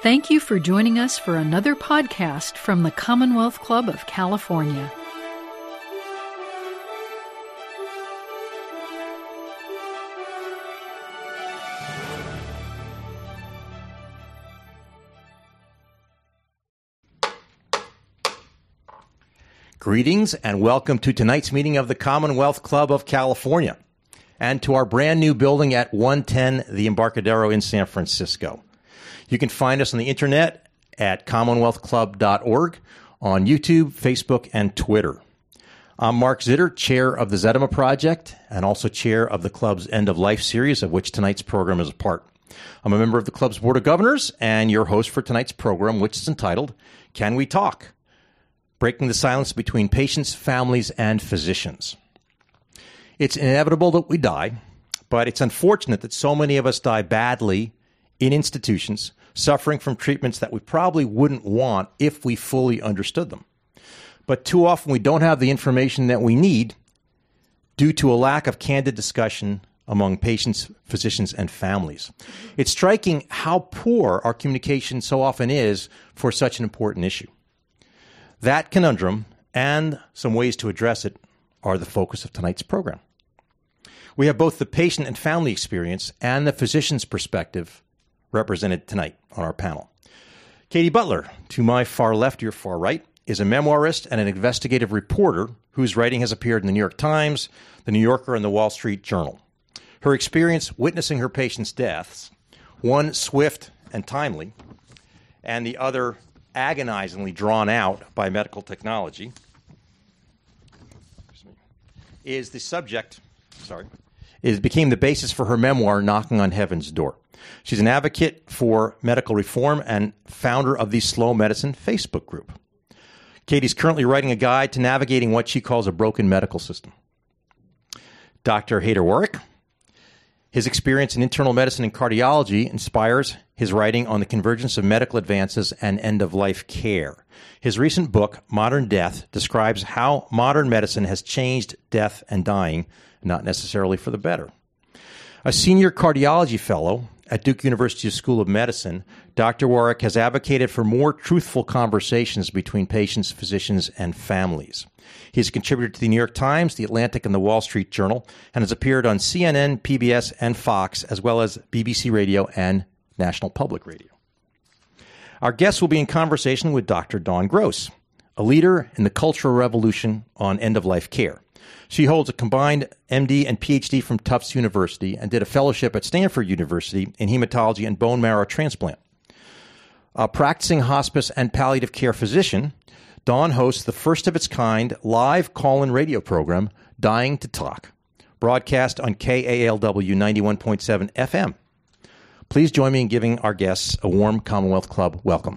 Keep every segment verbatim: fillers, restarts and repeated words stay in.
Thank you for joining us for another podcast from the Commonwealth Club of California. Greetings and welcome to tonight's meeting of the Commonwealth Club of California and to our brand new building at one ten The Embarcadero in San Francisco. You can find us on the internet at commonwealth club dot org, on YouTube, Facebook, and Twitter. I'm Mark Zitter, chair of the Zedema Project and also chair of the club's End of Life series, of which tonight's program is a part. I'm a member of the club's Board of Governors and your host for tonight's program, which is entitled, Can We Talk? Breaking the silence between patients, families, and physicians. It's inevitable that we die, but it's unfortunate that so many of us die badly in institutions, suffering from treatments that we probably wouldn't want if we fully understood them. But too often we don't have the information that we need due to a lack of candid discussion among patients, physicians, and families. It's striking how poor our communication so often is for such an important issue. That conundrum and some ways to address it are the focus of tonight's program. We have both the patient and family experience and the physician's perspective represented tonight on our panel. Katie Butler, to my far left, your far right, is a memoirist and an investigative reporter whose writing has appeared in the New York Times, the New Yorker, and the Wall Street Journal. Her experience witnessing her patients' deaths, one swift and timely, and the other agonizingly drawn out by medical technology, is the subject, sorry, is became the basis for her memoir, Knocking on Heaven's Door. She's an advocate for medical reform and founder of the Slow Medicine Facebook group. Katie's currently writing a guide to navigating what she calls a broken medical system. Doctor Haider Warrick, his experience in internal medicine and cardiology inspires his writing on the convergence of medical advances and end-of-life care. His recent book, Modern Death, describes how modern medicine has changed death and dying, not necessarily for the better. A senior cardiology fellow at Duke University School of Medicine, Doctor Warrick has advocated for more truthful conversations between patients, physicians, and families. He has contributed to the New York Times, the Atlantic, and the Wall Street Journal, and has appeared on C N N, P B S, and Fox, as well as B B C Radio and National Public Radio. Our guest will be in conversation with Doctor Dawn Gross, a leader in the cultural revolution on end-of-life care. She holds a combined M D and P H D from Tufts University and did a fellowship at Stanford University in hematology and bone marrow transplant. A practicing hospice and palliative care physician, Dawn hosts the first of its kind live call-in radio program, Dying to Talk, broadcast on K A L W ninety-one point seven F M. Please join me in giving our guests a warm Commonwealth Club welcome.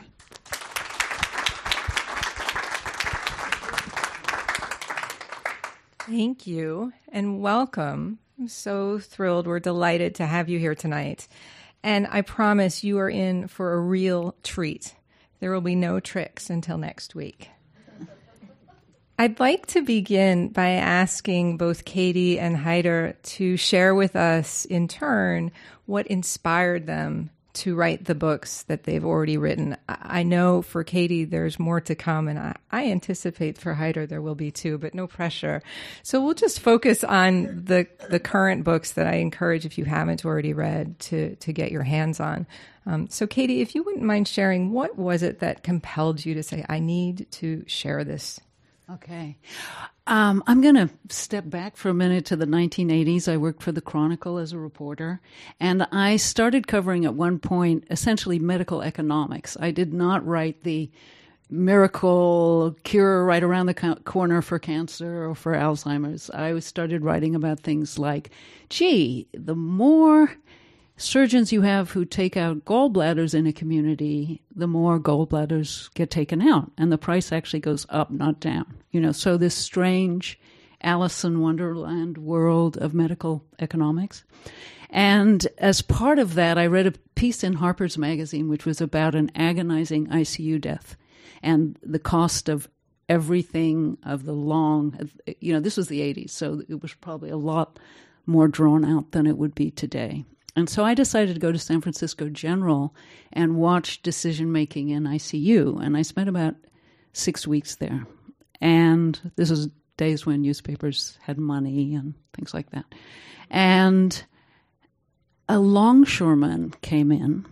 Thank you and welcome. I'm so thrilled. We're delighted to have you here tonight. And I promise you are in for a real treat. There will be no tricks until next week. I'd like to begin by asking both Katie and Haider to share with us in turn what inspired them to write the books that they've already written. I know for Katie there's more to come, and I, I anticipate for Haider there will be too, but no pressure. So we'll just focus on the the current books that I encourage, if you haven't already read, to, to get your hands on. Um, so Katie, if you wouldn't mind sharing, what was it that compelled you to say, I need to share this? Okay. Um, I'm going to step back for a minute to the nineteen eighties. I worked for the Chronicle as a reporter, and I started covering at one point essentially medical economics. I did not write the miracle cure right around the co- corner for cancer or for Alzheimer's. I started writing about things like, gee, the more surgeons you have who take out gallbladders in a community, the more gallbladders get taken out, and the price actually goes up, not down. You know, so this strange Alice in Wonderland world of medical economics. And as part of that, I read a piece in Harper's Magazine, which was about an agonizing I C U death and the cost of everything, of the long, you know, this was the eighties, so it was probably a lot more drawn out than it would be today. And so I decided to go to San Francisco General and watch decision-making in I C U. And I spent about six weeks there. And this was days when newspapers had money and things like that. And a longshoreman came in.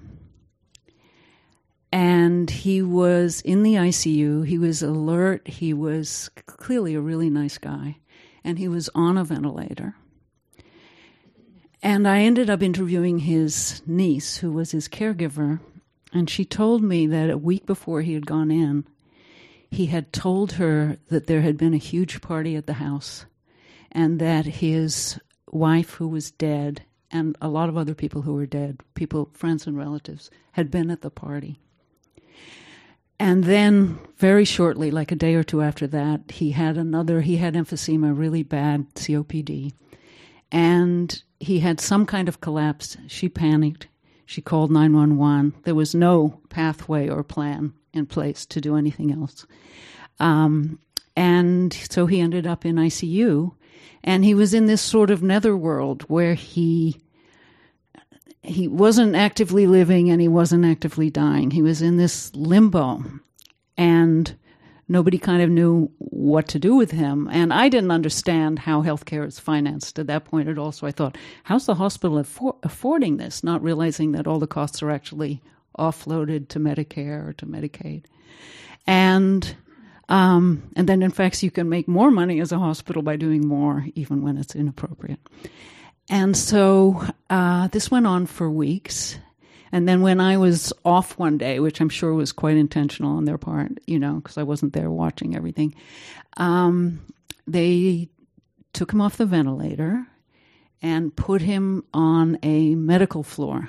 And he was in the I C U. He was alert. He was clearly a really nice guy. And he was on a ventilator. And I ended up interviewing his niece, who was his caregiver. And she told me that a week before he had gone in, he had told her that there had been a huge party at the house and that his wife, who was dead, and a lot of other people who were dead, people, friends and relatives, had been at the party. And then very shortly, like a day or two after that, he had another, he had emphysema, really bad C O P D. And he had some kind of collapse. She panicked. She called nine one one. There was no pathway or plan in place to do anything else. Um, and so he ended up in I C U. And he was in this sort of netherworld where he he wasn't actively living and he wasn't actively dying. He was in this limbo, and nobody kind of knew what to do with him. And I didn't understand how healthcare is financed at that point at all. So I thought, how's the hospital affor- affording this? Not realizing that all the costs are actually offloaded to Medicare or to Medicaid. And um, and then, in fact, you can make more money as a hospital by doing more, even when it's inappropriate. And so uh, this went on for weeks. And then when I was off one day, which I'm sure was quite intentional on their part, you know, because I wasn't there watching everything, um, they took him off the ventilator and put him on a medical floor.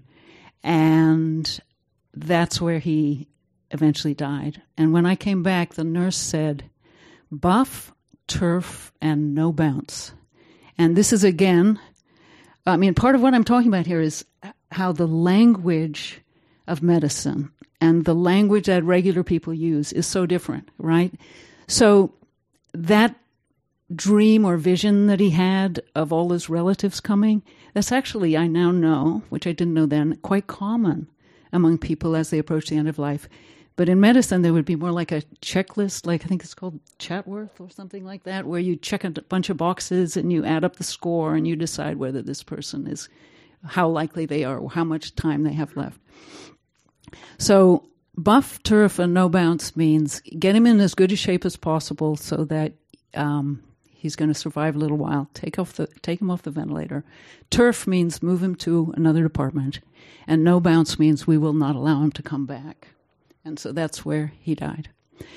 And that's where he eventually died. And when I came back, the nurse said, buff, turf, and no bounce. And this is, again, I mean, part of what I'm talking about here is how the language of medicine and the language that regular people use is so different, right? So that dream or vision that he had of all his relatives coming, that's actually, I now know, which I didn't know then, quite common among people as they approach the end of life. But in medicine, there would be more like a checklist, like I think it's called Chatworth or something like that, where you check a bunch of boxes and you add up the score and you decide whether this person is, how likely they are, or how much time they have left. So buff, turf, and no bounce means get him in as good a shape as possible so that um, he's going to survive a little while. Take off the take him off the ventilator. Turf means move him to another department, and no bounce means we will not allow him to come back. And so that's where he died.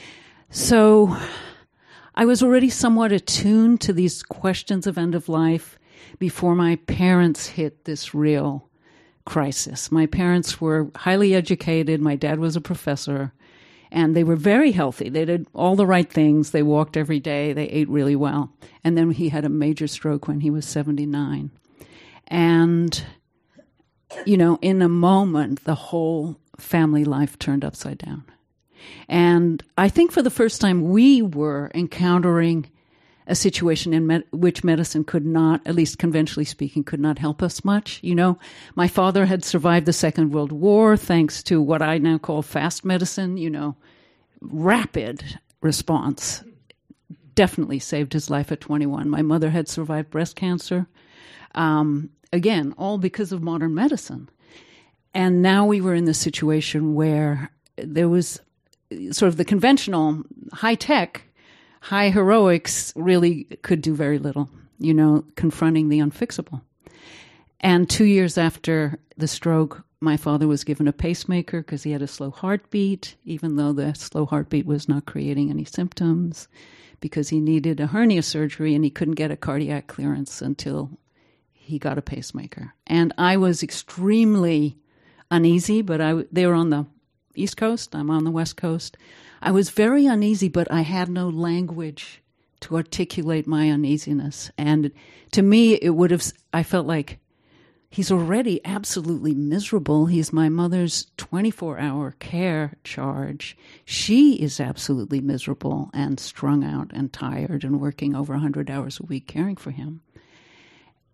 So I was already somewhat attuned to these questions of end of life before my parents hit this real crisis. My parents were highly educated. My dad was a professor, and they were very healthy. They did all the right things. They walked every day. They ate really well. And then he had a major stroke when he was seventy-nine. And, you know, in a moment, the whole family life turned upside down. And I think for the first time, we were encountering a situation in med- which medicine could not, at least conventionally speaking, could not help us much. You know, my father had survived the Second World War thanks to what I now call fast medicine, you know, rapid response. Definitely saved his life at twenty-one. My mother had survived breast cancer. Um, again, all because of modern medicine. And now we were in this situation where there was sort of the conventional high-tech, high heroics really could do very little, you know, confronting the unfixable. And two years after the stroke, my father was given a pacemaker because he had a slow heartbeat, even though the slow heartbeat was not creating any symptoms, because he needed a hernia surgery and he couldn't get a cardiac clearance until he got a pacemaker. And I was extremely uneasy, but I, they were on the East Coast, I'm on the West Coast. I was very uneasy, but I had no language to articulate my uneasiness. And to me, it would have, I felt like he's already absolutely miserable. He's my mother's twenty-four hour care charge. She is absolutely miserable and strung out and tired and working over one hundred hours a week caring for him.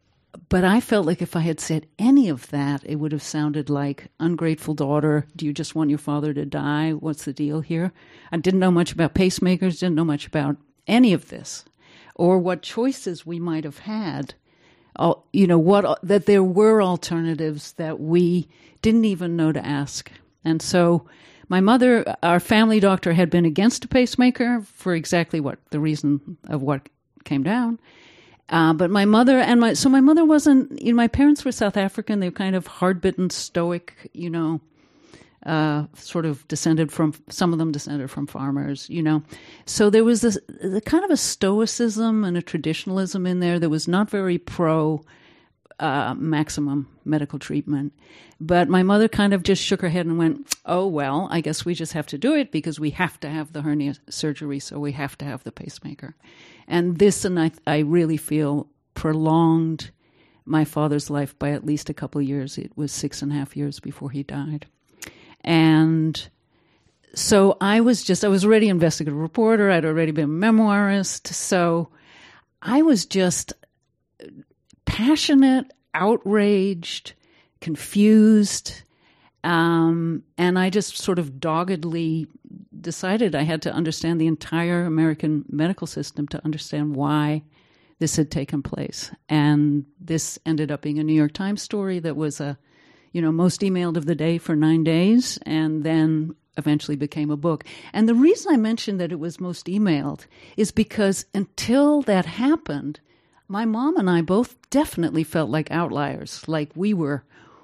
but I felt like if I had said any of that, it would have sounded like ungrateful daughter. Do you just want your father to die? What's the deal here? I didn't know much about pacemakers, didn't know much about any of this, or what choices we might have had. Uh, you know, what that there were alternatives that we didn't even know to ask. And so my mother, our family doctor, had been against a pacemaker for exactly what the reason of what came down. Uh, but my mother and my, so my mother wasn't, you know, my parents were South African. They were kind of hard-bitten, stoic, you know, uh, sort of descended from, some of them descended from farmers, you know. So there was this the kind of a stoicism and a traditionalism in there that was not very pro uh, maximum medical treatment. But my mother kind of just shook her head and went, oh, well, I guess we just have to do it because we have to have the hernia surgery, so we have to have the pacemaker. And this, and I, I really feel, prolonged my father's life by at least a couple of years. It was six and a half years before he died. And so I was just, I was already an investigative reporter. I'd already been a memoirist. So I was just passionate, outraged, confused. Um, and I just sort of doggedly decided I had to understand the entire American medical system to understand why this had taken place. And this ended up being a New York Times story that was a, you know, most emailed of the day for nine days and then eventually became a book. And the reason I mentioned that it was most emailed is because until that happened, my mom and I both definitely felt like outliers, like we were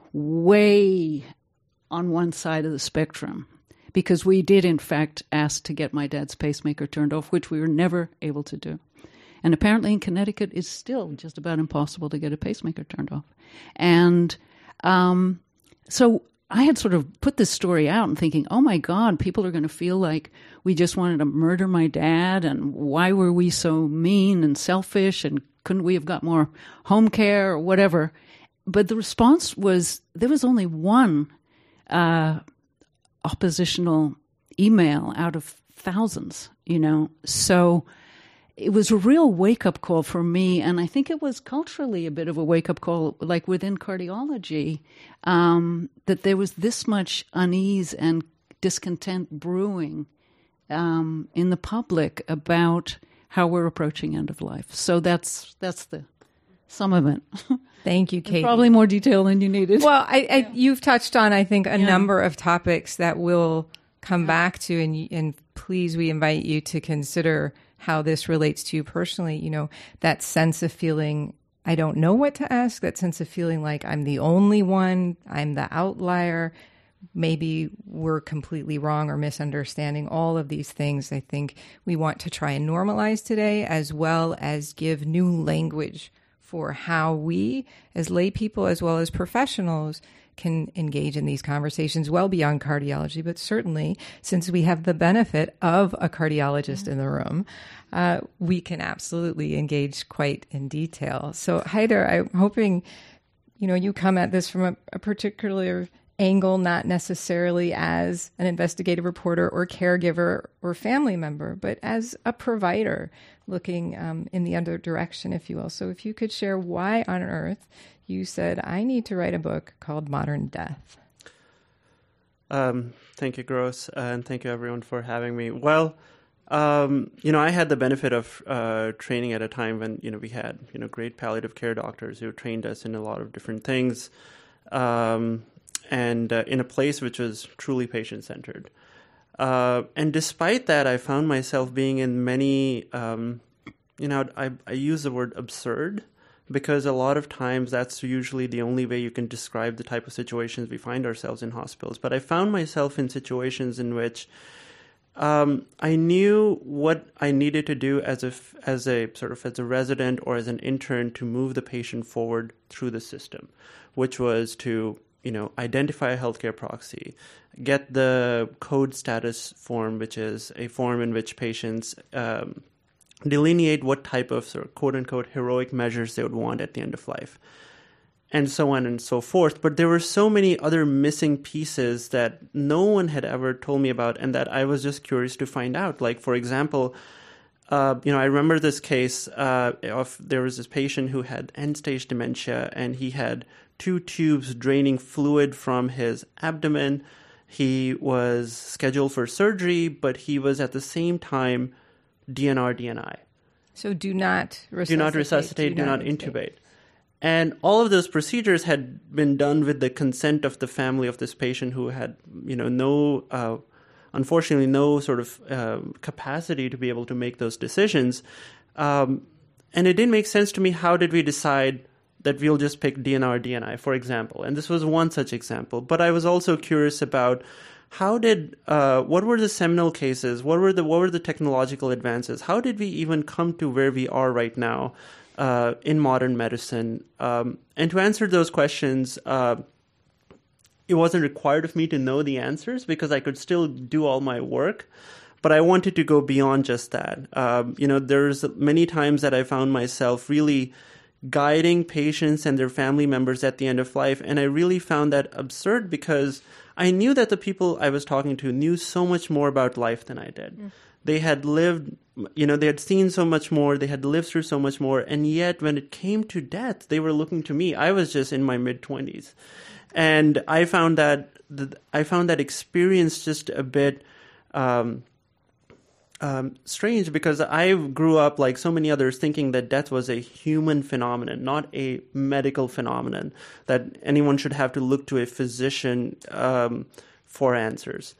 way on one side of the spectrum, because we did, in fact, ask to get my dad's pacemaker turned off, which we were never able to do. And apparently in Connecticut, it's still just about impossible to get a pacemaker turned off. And um, so I had sort of put this story out and thinking, oh, my God, people are going to feel like we just wanted to murder my dad, and why were we so mean and selfish, and couldn't we have got more home care or whatever? But the response was there was only one uh, oppositional email out of thousands, you know. So it was a real wake-up call for me, and I think it was culturally a bit of a wake-up call, like within cardiology, um, that there was this much unease and discontent brewing um, in the public about how we're approaching end of life. So that's that's the sum of it. Thank you, Katie. Probably more detail than you needed. Well, I, I, you've touched on, I think, a yeah. number of topics that we'll come back to, and and please, we invite you to consider how this relates to you personally. You know, that sense of feeling, I don't know what to ask, that sense of feeling like I'm the only one, I'm the outlier, maybe we're completely wrong or misunderstanding all of these things. I think we want to try and normalize today, as well as give new language for how we, as lay people as well as professionals, can engage in these conversations well beyond cardiology. But certainly, since we have the benefit of a cardiologist mm-hmm. in the room, uh, we can absolutely engage quite in detail. So, Haider, I'm hoping, you know, you come at this from a, a particular angle, not necessarily as an investigative reporter or caregiver or family member, but as a provider looking um, in the other direction, if you will. So if you could share why on earth you said, I need to write a book called Modern Death. Um, thank you, Gross, uh, and thank you, everyone, for having me. Well, um, you know, I had the benefit of uh, training at a time when, you know, we had, you know, great palliative care doctors who trained us in a lot of different things, um, and uh, in a place which was truly patient-centered. Uh, and despite that, I found myself being in many, um, you know, I, I use the word absurd, because a lot of times that's usually the only way you can describe the type of situations we find ourselves in hospitals. But I found myself in situations in which um, I knew what I needed to do as a, as a sort of as a resident or as an intern to move the patient forward through the system, which was to, you know, identify a healthcare proxy, get the code status form, which is a form in which patients um, delineate what type of sort of quote-unquote heroic measures they would want at the end of life, and so on and so forth. But there were so many other missing pieces that no one had ever told me about, and that I was just curious to find out. Like, for example, Uh, you know, I remember this case uh, of there was this patient who had end-stage dementia, and he had two tubes draining fluid from his abdomen. He was scheduled for surgery, but he was at the same time D N R, D N I. So do not resuscitate. Do not resuscitate, do, do not, not intubate. intubate. And all of those procedures had been done with the consent of the family of this patient who had, you know, no, uh, unfortunately, no sort of uh, capacity to be able to make those decisions. Um, and it didn't make sense to me. How did we decide that we'll just pick D N R, D N I, for example? And this was one such example. But I was also curious about how did, uh, what were the seminal cases? What were the, what were the technological advances? How did we even come to where we are right now? Uh, in modern medicine. Um, and to answer those questions, uh, it wasn't required of me to know the answers because I could still do all my work. But I wanted to go beyond just that. Um, you know, there's many times that I found myself really guiding patients and their family members at the end of life. And I really found that absurd because I knew that the people I was talking to knew so much more about life than I did. Mm. They had lived, you know, they had seen so much more, they had lived through so much more, and yet when it came to death, they were looking to me. I was just in my mid-twenties. And I found that I found that experience just a bit um, um, strange because I grew up, like so many others, thinking that death was a human phenomenon, not a medical phenomenon, that anyone should have to look to a physician um, for answers.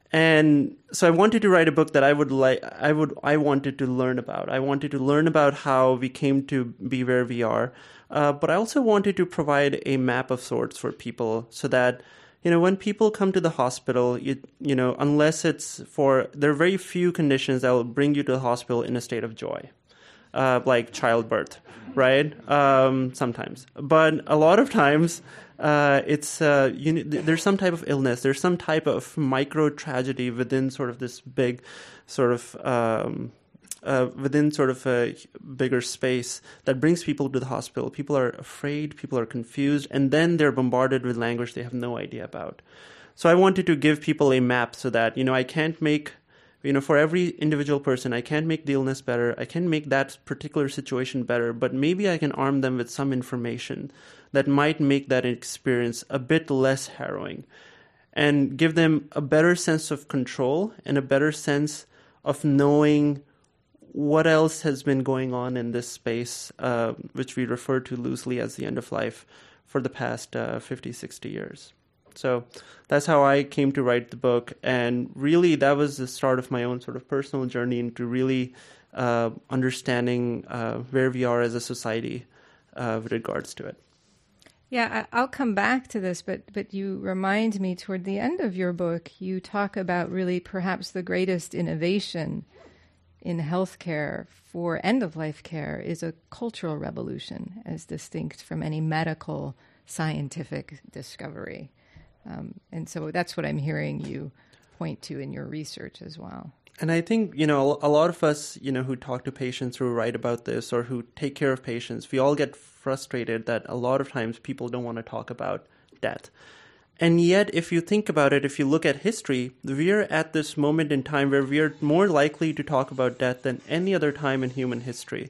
And so I wanted to write a book that I would like, I would, I wanted to learn about. I wanted to learn about how we came to be where we are. Uh, but I also wanted to provide a map of sorts for people so that, you know, when people come to the hospital, you, you know, unless it's for, there are very few conditions that will bring you to the hospital in a state of joy, uh, like childbirth, right? Um, sometimes. But a lot of times, Uh, it's uh, you, there's some type of illness, there's some type of micro tragedy within sort of this big, sort of um, uh, within sort of a bigger space that brings people to the hospital. People are afraid, people are confused, and then they're bombarded with language they have no idea about. So I wanted to give people a map so that, you know, I can't make, you know, for every individual person, I can't make the illness better, I can't make that particular situation better, but maybe I can arm them with some information that might make that experience a bit less harrowing and give them a better sense of control and a better sense of knowing what else has been going on in this space, uh, which we refer to loosely as the end of life, for the past uh, fifty, sixty years. So that's how I came to write the book. And really, that was the start of my own sort of personal journey into really uh, understanding uh, where we are as a society uh, with regards to it. Yeah, I'll come back to this, but but you remind me toward the end of your book, you talk about really perhaps the greatest innovation in healthcare for end-of-life care is a cultural revolution as distinct from any medical scientific discovery. Um, and so that's what I'm hearing you point to in your research as well. And I think, you know, a lot of us, you know, who talk to patients, who write about this, or who take care of patients, we all get frustrated that a lot of times people don't want to talk about death. And yet, if you think about it, if you look at history, we're at this moment in time where we're more likely to talk about death than any other time in human history.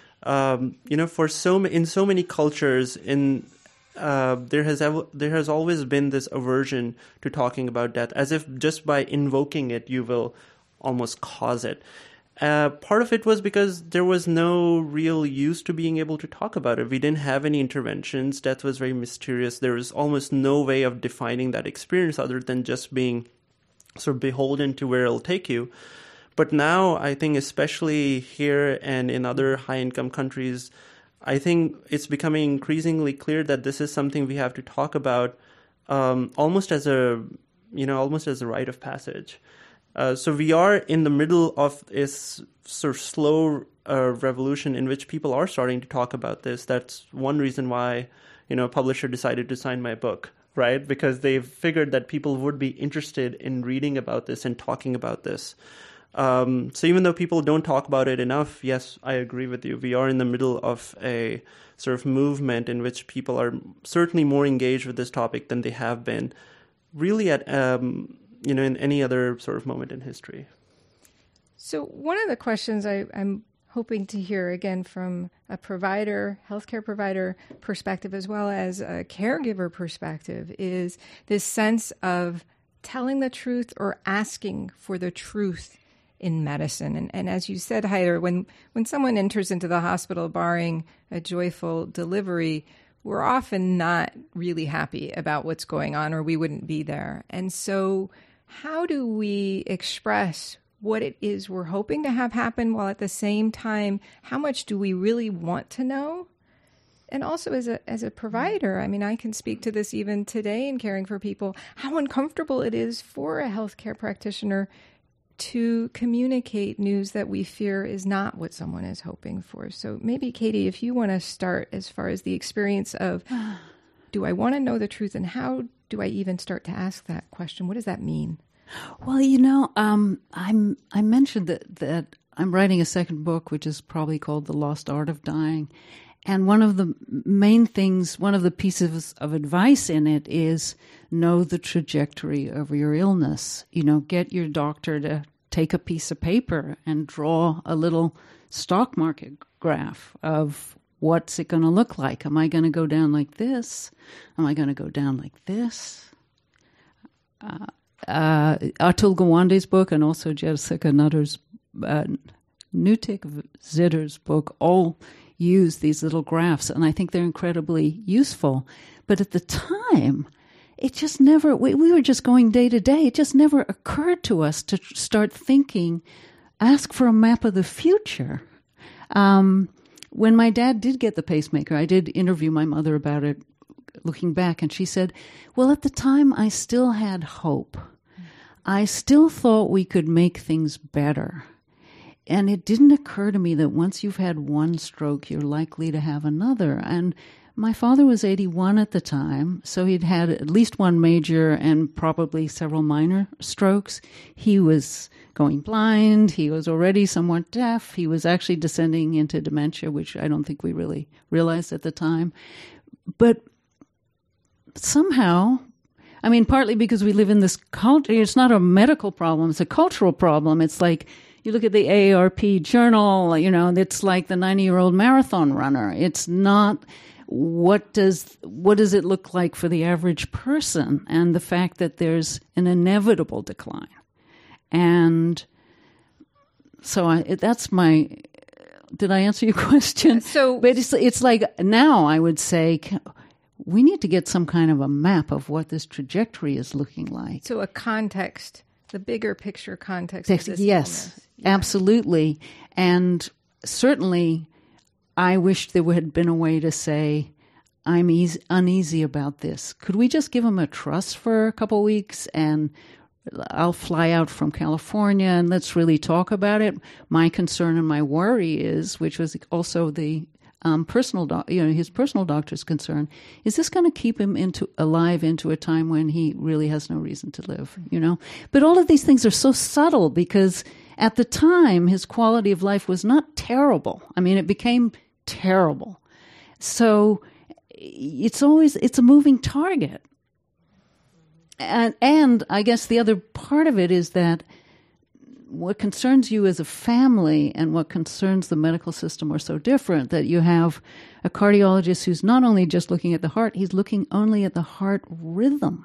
Um, you know, for so in so many cultures, in uh, there has ev- there has always been this aversion to talking about death, as if just by invoking it, you will almost cause it. Uh, part of it was because there was no real use to being able to talk about it. We didn't have any interventions. Death was very mysterious. There was almost no way of defining that experience other than just being sort of beholden to where it'll take you. But now, I think especially here and in other high-income countries, I think it's becoming increasingly clear that this is something we have to talk about um, almost as a, you know, almost as a rite of passage. Uh, so we are in the middle of this sort of slow uh, revolution in which people are starting to talk about this. That's one reason why, you know, a publisher decided to sign my book, right? Because they've figured that people would be interested in reading about this and talking about this. Um, so even though people don't talk about it enough, yes, I agree with you. We are in the middle of a sort of movement in which people are certainly more engaged with this topic than they have been really at, um, you know, in any other sort of moment in history. So one of the questions I, I'm hoping to hear, again, from a provider, healthcare provider perspective, as well as a caregiver perspective, is this sense of telling the truth or asking for the truth in medicine. And, and as you said, Haider, when, when someone enters into the hospital barring a joyful delivery, we're often not really happy about what's going on, or we wouldn't be there. And so how do we express what it is we're hoping to have happen, while at the same time, how much do we really want to know? And also as a as a provider, I mean, I can speak to this even today in caring for people, how uncomfortable it is for a healthcare practitioner to communicate news that we fear is not what someone is hoping for. So maybe, Katie, if you want to start as far as the experience of, do I want to know the truth, and how do I even start to ask that question? What does that mean? Well, you know, um, I'm I mentioned that that I'm writing a second book, which is probably called The Lost Art of Dying. And one of the main things, one of the pieces of advice in it is know the trajectory of your illness. You know, get your doctor to take a piece of paper and draw a little stock market graph of what's it going to look like. Am I going to go down like this? Am I going to go down like this? Uh, uh, Atul Gawande's book, and also Jessica Nutter's, uh, Nutik Zitter's book, all use these little graphs, and I think they're incredibly useful. But at the time, it just never, we, we were just going day to day. It just never occurred to us to start thinking, ask for a map of the future. Um, when my dad did get the pacemaker, I did interview my mother about it, looking back, and she said, well, at the time, I still had hope. I still thought we could make things better. And it didn't occur to me that once you've had one stroke, you're likely to have another. And my father was eighty-one at the time, so he'd had at least one major and probably several minor strokes. He was going blind. He was already somewhat deaf. He was actually descending into dementia, which I don't think we really realized at the time. But somehow, I mean, partly because we live in this culture, it's not a medical problem, it's a cultural problem. It's like, you look at the A A R P journal, you know, it's like the ninety-year-old marathon runner. It's not what does what does it look like for the average person, and the fact that there's an inevitable decline. And so I, that's my, did I answer your question? So, but it's, it's like now I would say we need to get some kind of a map of what this trajectory is looking like. So a context, the bigger picture context of this yes, illness. Absolutely. And certainly I wish there had been a way to say, I'm easy, uneasy about this. Could we just give him a trust for a couple of weeks, and I'll fly out from California and let's really talk about it? My concern and my worry is, which was also the um, personal, doc, you know, his personal doctor's concern, is this going to keep him into alive into a time when he really has no reason to live? You know, but all of these things are so subtle because at the time, his quality of life was not terrible. I mean, it became terrible. So it's always, it's a moving target. And, and I guess the other part of it is that what concerns you as a family and what concerns the medical system are so different, that you have a cardiologist who's not only just looking at the heart, he's looking only at the heart rhythm.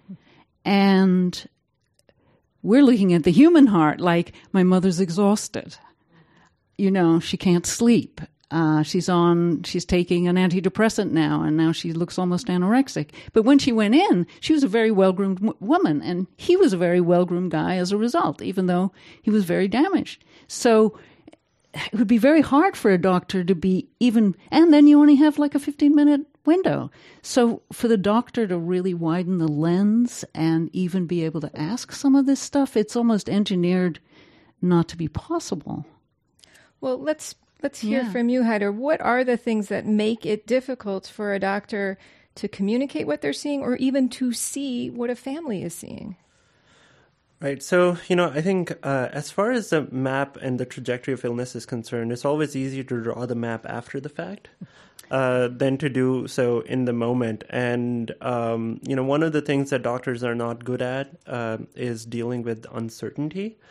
And we're looking at the human heart, like, my mother's exhausted. You know, she can't sleep. Uh, she's on, she's taking an antidepressant now, and now she looks almost anorexic. But when she went in, she was a very well-groomed w- woman, and he was a very well-groomed guy as a result, even though he was very damaged. So it would be very hard for a doctor to be even, and then you only have like a fifteen-minute window. So for the doctor to really widen the lens and even be able to ask some of this stuff, it's almost engineered not to be possible. Well, let's let's hear Yeah. from you, Haider. What are the things that make it difficult for a doctor to communicate what they're seeing, or even to see what a family is seeing? Right. So, you know, I think uh, as far as the map and the trajectory of illness is concerned, it's always easier to draw the map after the fact uh, than to do so in the moment. And, um, you know, one of the things that doctors are not good at uh, is dealing with uncertainty.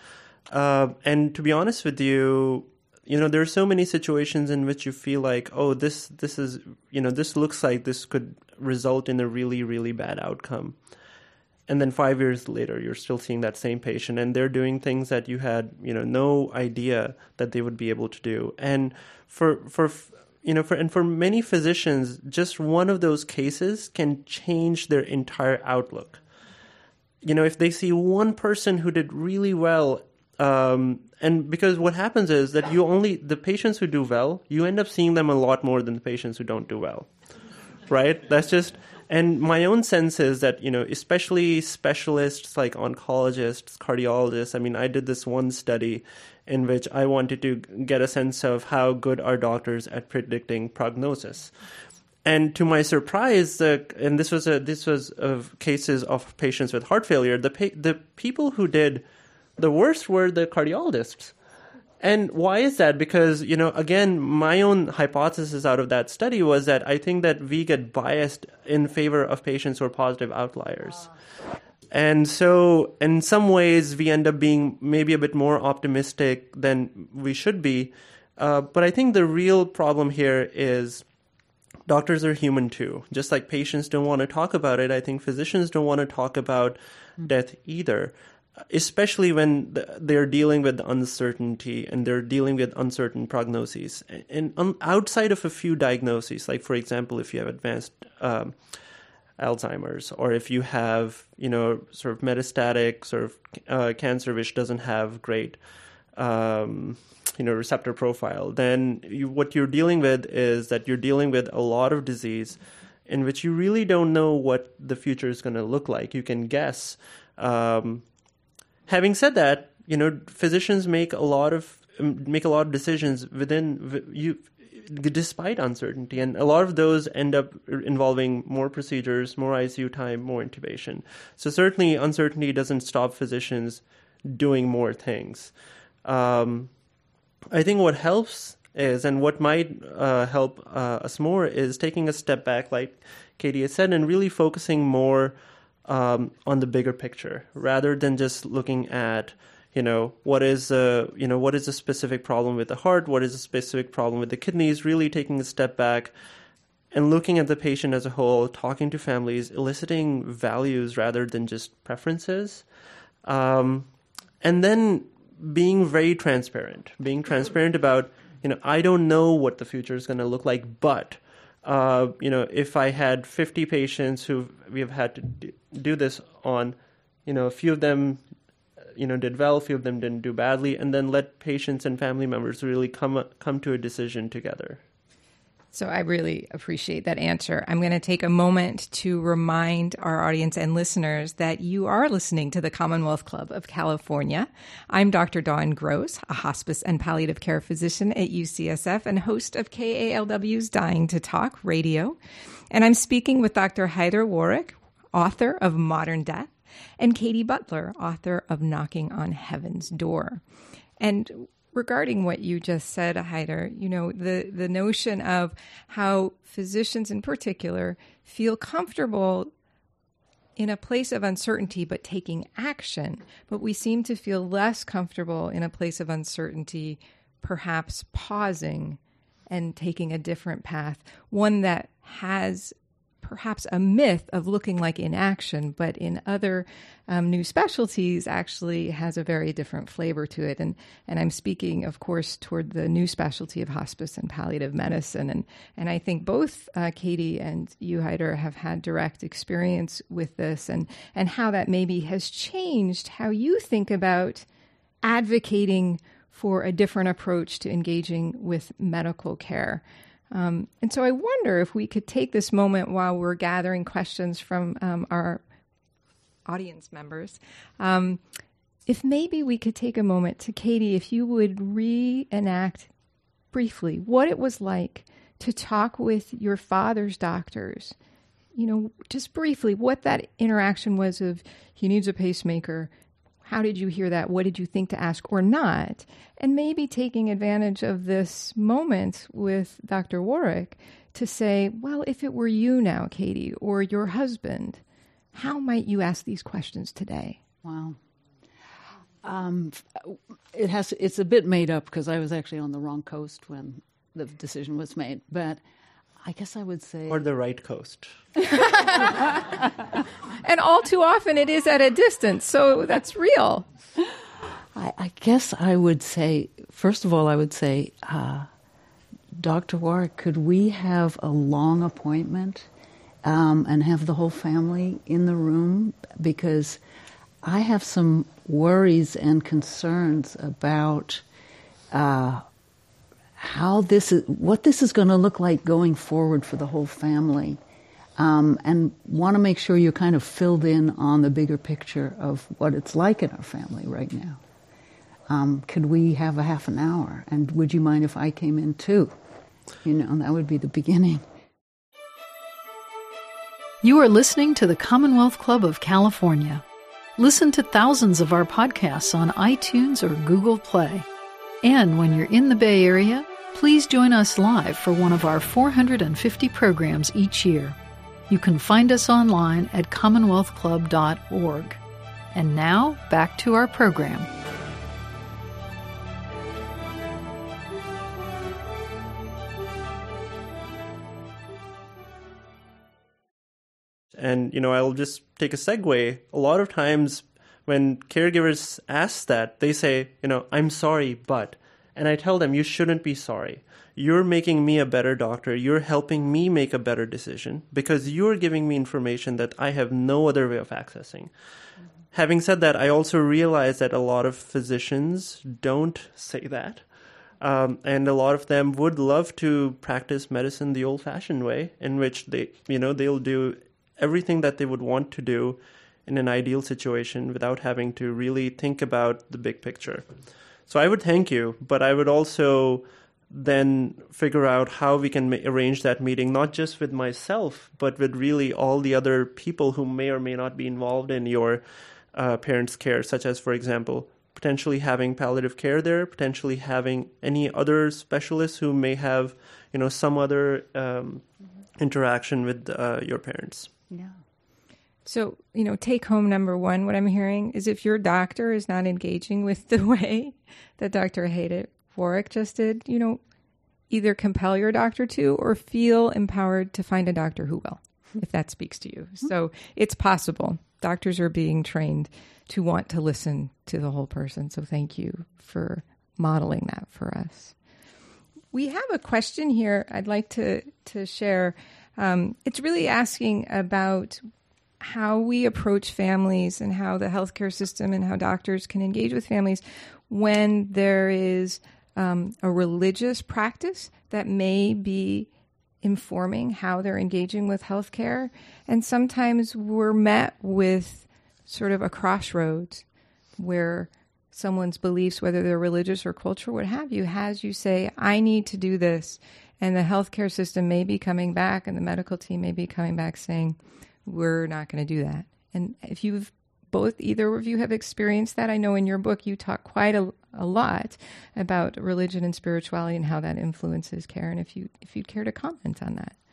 Uh, and to be honest with you, you know, there are so many situations in which you feel like, oh, this this is, you know, this looks like this could result in a really, really bad outcome. And then five years later, you're still seeing that same patient, and they're doing things that you had, you know, no idea that they would be able to do. And for for you know, for and for many physicians, just one of those cases can change their entire outlook. You know, if they see one person who did really well, um, and because what happens is that you only the patients who do well, you end up seeing them a lot more than the patients who don't do well, right? That's just. And my own sense is that, you know, especially specialists like oncologists, cardiologists, I mean, I did this one study in which I wanted to get a sense of how good are doctors at predicting prognosis. And to my surprise, the, and this was a, this was of cases of patients with heart failure, the pa- the people who did the worst were the cardiologists. And why is that? Because, you know, again, my own hypothesis out of that study was that I think that we get biased in favor of patients who are positive outliers. And so in some ways, we end up being maybe a bit more optimistic than we should be. Uh, but I think the real problem here is doctors are human too. Just like patients don't want to talk about it, I think physicians don't want to talk about death either. Especially when they're dealing with uncertainty and they're dealing with uncertain prognoses. And outside of a few diagnoses, like, for example, if you have advanced um, Alzheimer's, or if you have, you know, sort of metastatic sort of uh, cancer which doesn't have great, um, you know, receptor profile, then you, what you're dealing with is that you're dealing with a lot of disease in which you really don't know what the future is going to look like. You can guess. Um, Having said that, you know, physicians make a lot of make a lot of decisions within you, despite uncertainty, and a lot of those end up involving more procedures, more I C U time, more intubation. So certainly, uncertainty doesn't stop physicians doing more things. Um, I think what helps is, and what might uh, help uh, us more, is taking a step back, like Katie has said, and really focusing more Um, on the bigger picture, rather than just looking at, you know, what is a, you know, what is a specific problem with the heart, what is a specific problem with the kidneys, really taking a step back and looking at the patient as a whole, talking to families, eliciting values rather than just preferences. Um, and then being very transparent, being transparent about, you know, I don't know what the future is going to look like, but Uh, you know, if I had fifty patients who we have had to do this on, you know, a few of them, you know, did well, a few of them didn't do badly, and then let patients and family members really come come to a decision together. So I really appreciate that answer. I'm going to take a moment to remind our audience and listeners that you are listening to the Commonwealth Club of California. I'm Doctor Dawn Gross, a hospice and palliative care physician at U C S F and host of K A L W's Dying to Talk Radio. And I'm speaking with Doctor Haider Warrick, author of Modern Death, and Katie Butler, author of Knocking on Heaven's Door. And regarding what you just said, Haider, you know, the, the notion of how physicians in particular feel comfortable in a place of uncertainty but taking action, but we seem to feel less comfortable in a place of uncertainty, perhaps pausing and taking a different path, one that has perhaps a myth of looking like inaction, but in other um, new specialties actually has a very different flavor to it. And and I'm speaking, of course, toward the new specialty of hospice and palliative medicine. And and I think both uh, Katie and you, Haider, have had direct experience with this, and, and how that maybe has changed how you think about advocating for a different approach to engaging with medical care. Um, and so I wonder if we could take this moment while we're gathering questions from um, our audience members, um, if maybe we could take a moment to, Katie, if you would reenact briefly what it was like to talk with your father's doctors, you know, just briefly what that interaction was of, he needs a pacemaker. How did you hear that? What did you think to ask or not? And maybe taking advantage of this moment with Doctor Warrick to say, well, if it were you now, Katie, or your husband, how might you ask these questions today? Wow. Um, it has. It's a bit made up because I was actually on the wrong coast when the decision was made. But I guess I would say, or the right coast. And all too often it is at a distance, so that's real. I, I guess I would say, first of all, I would say, uh, Doctor Warwick, could we have a long appointment um, and have the whole family in the room? Because I have some worries and concerns about uh, how this is, what this is going to look like going forward for the whole family, um, and want to make sure you're kind of filled in on the bigger picture of what it's like in our family right now. Um, could we have a half an hour? And would you mind if I came in too? You know, that would be the beginning. You are listening to the Commonwealth Club of California. Listen to thousands of our podcasts on iTunes or Google Play. And when you're in the Bay Area, please join us live for one of our four hundred fifty programs each year. You can find us online at commonwealth club dot org. And now, back to our program. And, you know, I'll just take a segue. A lot of times when caregivers ask that, they say, you know, I'm sorry, but. And I tell them, you shouldn't be sorry. You're making me a better doctor. You're helping me make a better decision because you're giving me information that I have no other way of accessing. Mm-hmm. Having said that, I also realize that a lot of physicians don't say that. Um, and a lot of them would love to practice medicine the old-fashioned way, in which they, you know, they'll do everything that they would want to do in an ideal situation without having to really think about the big picture. So I would thank you, but I would also then figure out how we can ma- arrange that meeting, not just with myself, but with really all the other people who may or may not be involved in your uh, parents' care, such as, for example, potentially having palliative care there, potentially having any other specialists who may have, you know, some other um, interaction with uh, your parents. Yeah. So, you know, take home number one, what I'm hearing is if your doctor is not engaging with the way that Doctor Hayden Warwick just did, you know, either compel your doctor to or feel empowered to find a doctor who will, if that speaks to you. Mm-hmm. So it's possible. Doctors are being trained to want to listen to the whole person. So thank you for modeling that for us. We have a question here I'd like to, to share. Um, it's really asking about how we approach families and how the healthcare system and how doctors can engage with families when there is um, a religious practice that may be informing how they're engaging with healthcare. And sometimes we're met with sort of a crossroads where someone's beliefs, whether they're religious or cultural, what have you, has you say, I need to do this. And the healthcare system may be coming back and the medical team may be coming back saying, we're not going to do that. And if you've both, either of you have experienced that, I know in your book you talk quite a, a lot about religion and spirituality and how that influences care. And if you if you'd care to comment on that.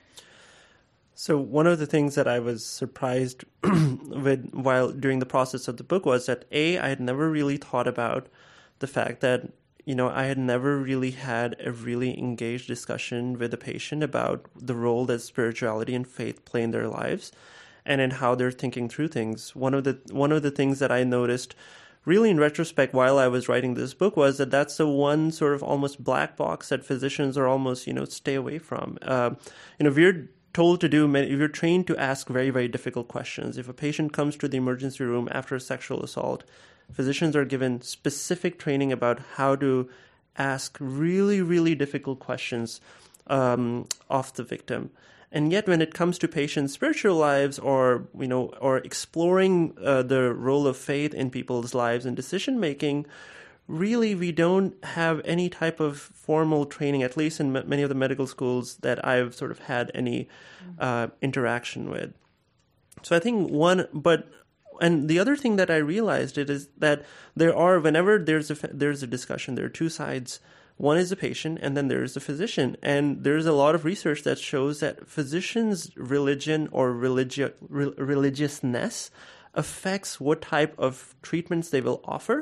So one of the things that I was surprised with while during the process of the book was that A, I had never really thought about the fact that, you know, I had never really had a really engaged discussion with a patient about the role that spirituality and faith play in their lives and in how they're thinking through things. One of the one of the things that I noticed really in retrospect while I was writing this book was that that's the one sort of almost black box that physicians are almost, you know, stay away from. Uh, you know, we're told to do, many, we're trained to ask very, very difficult questions. If a patient comes to the emergency room after a sexual assault, physicians are given specific training about how to ask really, really difficult questions um, of the victim. And yet when it comes to patients' spiritual lives or, you know, or exploring uh, the role of faith in people's lives and decision-making, really we don't have any type of formal training, at least in m- many of the medical schools that I've sort of had any uh, interaction with. So I think one, but, and the other thing that I realized it is that there are, whenever there's a, there's a discussion, there are two sides. One is the patient, and then there's the physician. And there's a lot of research that shows that physicians' religion or religi- re- religiousness affects what type of treatments they will offer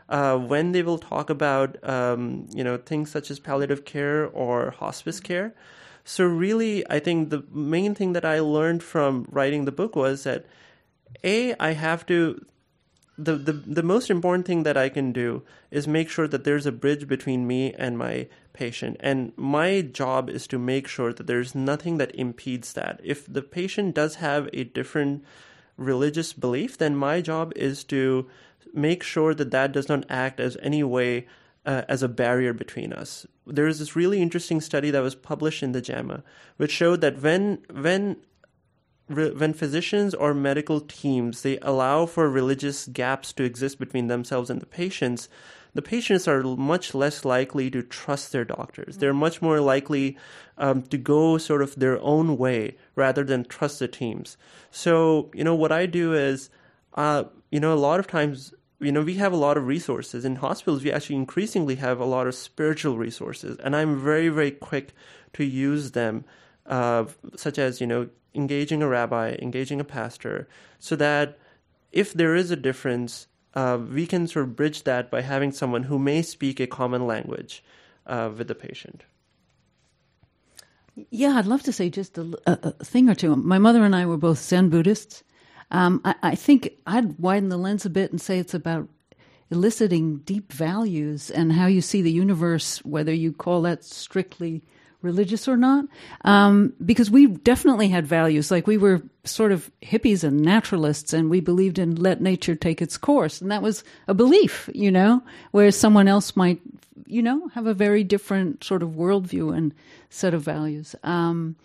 uh, when they will talk about, um, you know, things such as palliative care or hospice care. So really, I think the main thing that I learned from writing the book was that, A, I have to, the, the, the most important thing that I can do is make sure that there's a bridge between me and my patient. And my job is to make sure that there's nothing that impedes that. If the patient does have a different religious belief, then my job is to make sure that that does not act as any way uh, as a barrier between us. There is this really interesting study that was published in the JAMA, which showed that when when when physicians or medical teams, they allow for religious gaps to exist between themselves and the patients, the patients are much less likely to trust their doctors. They're much more likely um, to go sort of their own way rather than trust the teams. So, you know, what I do is, uh, you know, a lot of times, you know, we have a lot of resources. In hospitals, we actually increasingly have a lot of spiritual resources. And I'm very, very quick to use them, uh, such as, you know, engaging a rabbi, engaging a pastor, so that if there is a difference, uh, we can sort of bridge that by having someone who may speak a common language uh, with the patient. Yeah, I'd love to say just a, a, a thing or two. My mother and I were both Zen Buddhists. Um, I, I think I'd widen the lens a bit and say it's about eliciting deep values and how you see the universe, whether you call that strictly religious or not, um, because we definitely had values. Like we were sort of hippies and naturalists, and we believed in let nature take its course. And that was a belief, you know, whereas someone else might, you know, have a very different sort of worldview and set of values. Um,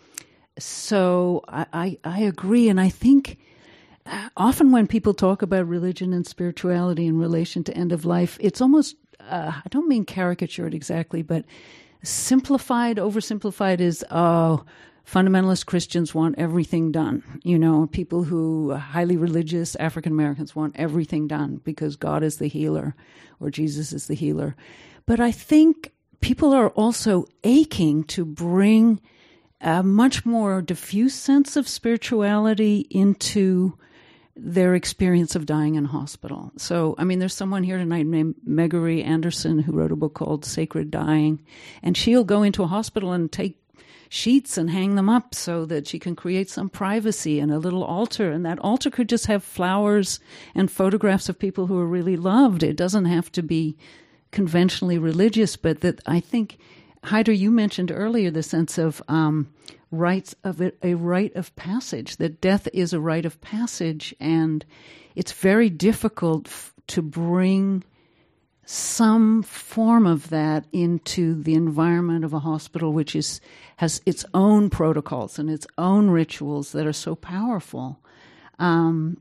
so I, I, I agree. And I think often when people talk about religion and spirituality in relation to end of life, it's almost, uh, I don't mean caricatured exactly, but simplified, oversimplified is, oh, fundamentalist Christians want everything done. You know, people who are highly religious African Americans want everything done because God is the healer or Jesus is the healer. But I think people are also aching to bring a much more diffuse sense of spirituality into their experience of dying in hospital. So, I mean, there's someone here tonight named Megari Anderson who wrote a book called Sacred Dying, and she'll go into a hospital and take sheets and hang them up so that she can create some privacy and a little altar, and that altar could just have flowers and photographs of people who are really loved. It doesn't have to be conventionally religious, but that I think, Haider, you mentioned earlier the sense of um, rites of it, a rite of passage, that death is a rite of passage, and it's very difficult f- to bring some form of that into the environment of a hospital, which is has its own protocols and its own rituals that are so powerful. Um,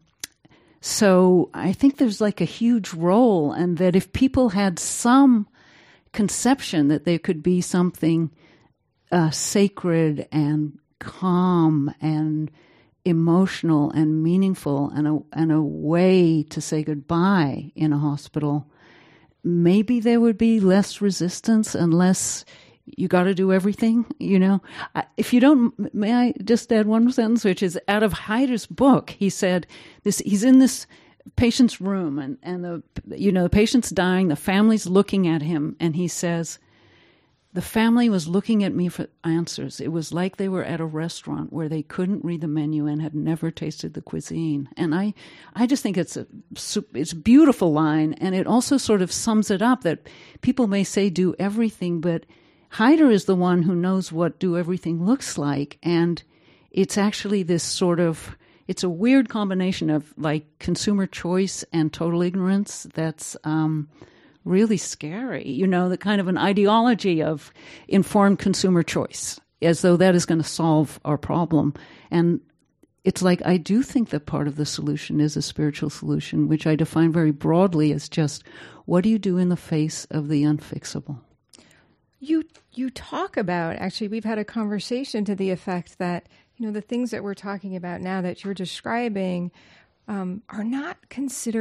so I think there's like a huge role, and that if people had some conception that there could be something uh, sacred and calm and emotional and meaningful and a, and a way to say goodbye in a hospital, maybe there would be less resistance and less, you got to do everything, you know. If you don't, may I just add one sentence, which is out of Haider's book. He said this, he's in this patient's room, and, and the, you know, the patient's dying, the family's looking at him, and he says, the family was looking at me for answers. It was like they were at a restaurant where they couldn't read the menu and had never tasted the cuisine. And I, I just think it's a, it's a beautiful line, and it also sort of sums it up that people may say do everything, but Haider is the one who knows what do everything looks like, and it's actually this sort of, it's a weird combination of like consumer choice and total ignorance that's um, really scary. You know, the kind of an ideology of informed consumer choice, as though that is going to solve our problem. And it's like, I do think that part of the solution is a spiritual solution, which I define very broadly as just, what do you do in the face of the unfixable? You you talk about, actually, we've had a conversation to the effect that, you know, the things that we're talking about now that you're describing um, are not considered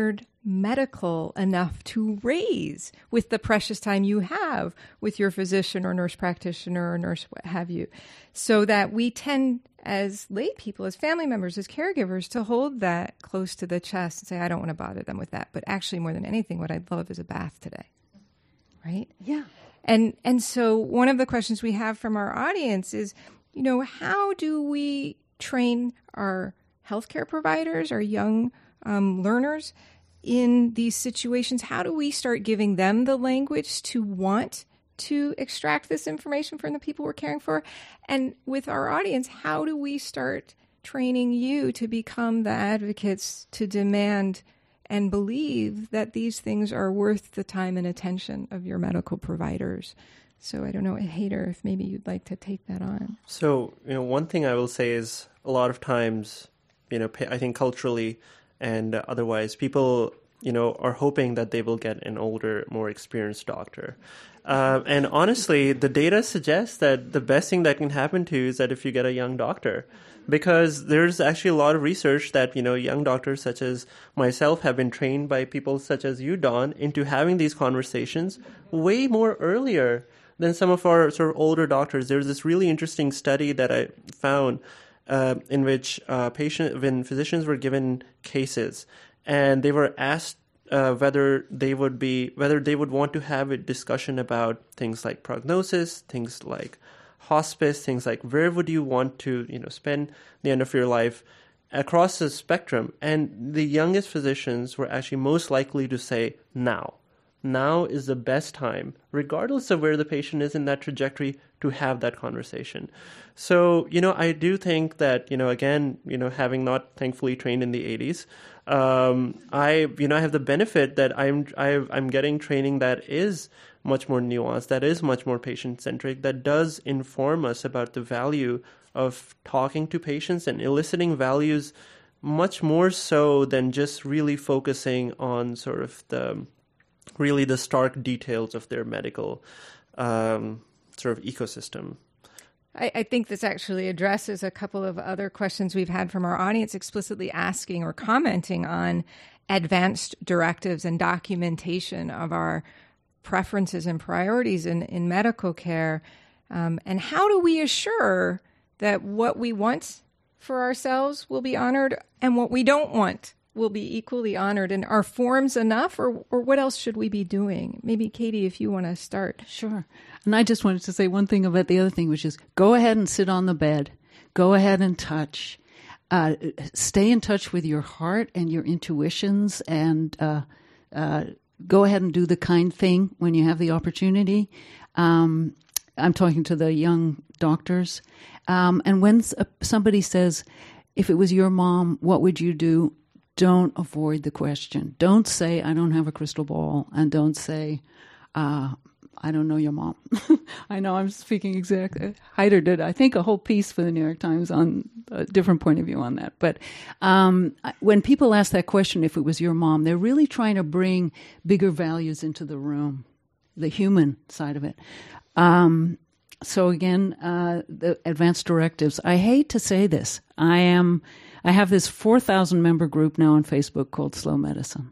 medical enough to raise with the precious time you have with your physician or nurse practitioner or nurse, what have you, so that we tend as lay people, as family members, as caregivers, to hold that close to the chest and say, I don't want to bother them with that. But actually, more than anything, what I'd love is a bath today. Right? Yeah. And and so one of the questions we have from our audience is, you know, how do we train our healthcare providers, our young um, learners in these situations? How do we start giving them the language to want to extract this information from the people we're caring for? And with our audience, how do we start training you to become the advocates to demand and believe that these things are worth the time and attention of your medical providers? So I don't know, Haider, if maybe you'd like to take that on. So, you know, one thing I will say is a lot of times, you know, I think culturally and otherwise, people, you know, are hoping that they will get an older, more experienced doctor. Uh, and honestly, the data suggests that the best thing that can happen to you is that if you get a young doctor, because there's actually a lot of research that, you know, young doctors such as myself have been trained by people such as you, Dawn, into having these conversations way more earlier than some of our sort of older doctors. There's this really interesting study that I found uh, in which uh, patient, when physicians were given cases and they were asked uh, whether they would be, whether they would want to have a discussion about things like prognosis, things like hospice, things like where would you want to, you know, spend the end of your life across the spectrum. And the youngest physicians were actually most likely to say now. Now is the best time, regardless of where the patient is in that trajectory, to have that conversation. So, you know, I do think that, you know, again, you know, having not thankfully trained in the eighties, um, I, you know, I have the benefit that I'm, I, I'm getting training that is much more nuanced, that is much more patient-centric, that does inform us about the value of talking to patients and eliciting values much more so than just really focusing on sort of the really the stark details of their medical um, sort of ecosystem. I, I think this actually addresses a couple of other questions we've had from our audience explicitly asking or commenting on advanced directives and documentation of our preferences and priorities in, in medical care. Um, and how do we assure that what we want for ourselves will be honored and what we don't want will be equally honored? And are forms enough, or, or what else should we be doing? Maybe, Katie, if you want to start. Sure. And I just wanted to say one thing about the other thing, which is go ahead and sit on the bed. Go ahead and touch. Uh, stay in touch with your heart and your intuitions, and uh, uh, go ahead and do the kind thing when you have the opportunity. Um, I'm talking to the young doctors. Um, and when somebody says, if it was your mom, what would you do? Don't avoid the question. Don't say, I don't have a crystal ball. And don't say, uh, I don't know your mom. I know I'm speaking exactly. Haider did, I think, a whole piece for the New York Times on a different point of view on that. But um, when people ask that question, if it was your mom, they're really trying to bring bigger values into the room, the human side of it. Um, so again, uh, the advanced directives. I hate to say this. I am... I have this four thousand member group now on Facebook called Slow Medicine.